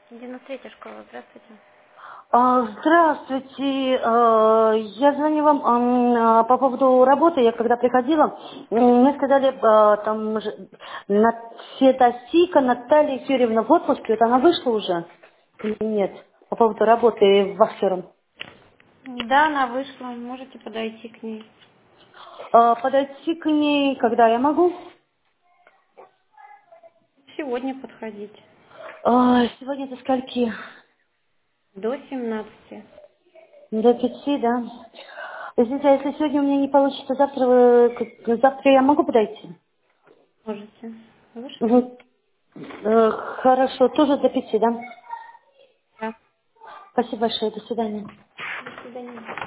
93-я школа, здравствуйте. Здравствуйте. Я звоню вам по поводу работы. Я когда приходила, мне сказали, там Федосика Наталья Юрьевна в отпуске. Вот она вышла уже или нет? По поводу работы вахтером. Да, она вышла, можете подойти к ней. Подойти к ней, когда я могу? Сегодня подходить. Сегодня до скольки? До 17. До 5, да? Извините, а если сегодня у меня не получится, завтра я могу подойти? Можете. Вышли? Мгм. Хорошо, тоже до 5, да? Да. Спасибо большое, до свидания. До свидания.